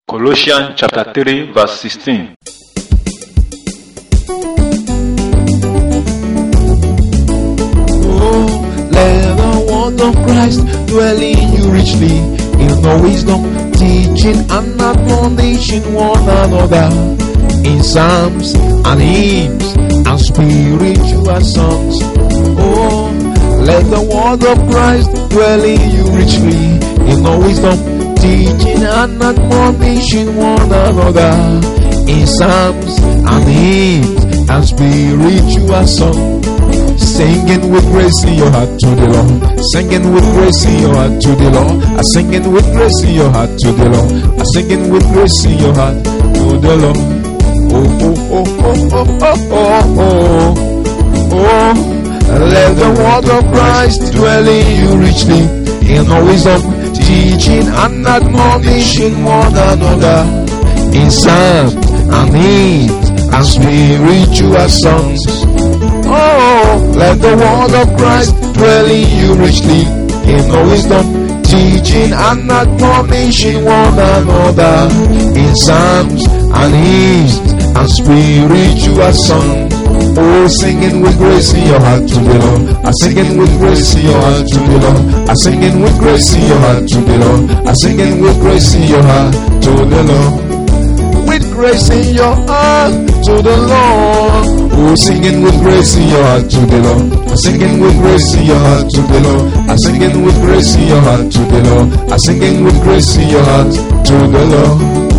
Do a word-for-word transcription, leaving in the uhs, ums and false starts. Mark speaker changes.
Speaker 1: Colossians chapter three verse sixteen.
Speaker 2: Oh, let the word of Christ dwell in you richly, in the wisdom, teaching and admonishing one another, in psalms and hymns and spiritual songs. Oh, let the word of Christ dwell in you richly, in the wisdom, teaching and admonishing one another, in psalms and hymns and spiritual songs. Singing with grace in your heart to the Lord. Singing with grace in your heart to the Lord. I singing with grace in your heart to the Lord. I singing with grace in your heart to the Lord. Oh, oh, oh, oh, oh, oh, oh, oh, oh. Let the word of Christ dwell in you richly, in all wisdom, teaching and admonishing one another, in psalms and hymns and spiritual songs. Oh, let the word of Christ dwell in you richly, in all wisdom, teaching and admonishing one another, in psalms and hymns and spiritual songs. Oh, singing with grace in your heart to the Lord. I singing with grace in your heart to the Lord. I singing with grace in your heart to the Lord. I singing with grace in your heart to the Lord. With grace in your heart to the Lord. Oh, singing with grace in your heart to the Lord. I singing with grace in your heart to the Lord. I singing with grace in your heart to the Lord. I singing with grace in your heart to the Lord.